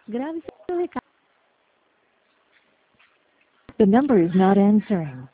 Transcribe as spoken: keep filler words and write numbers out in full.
Grave seu recado. The number is not answering.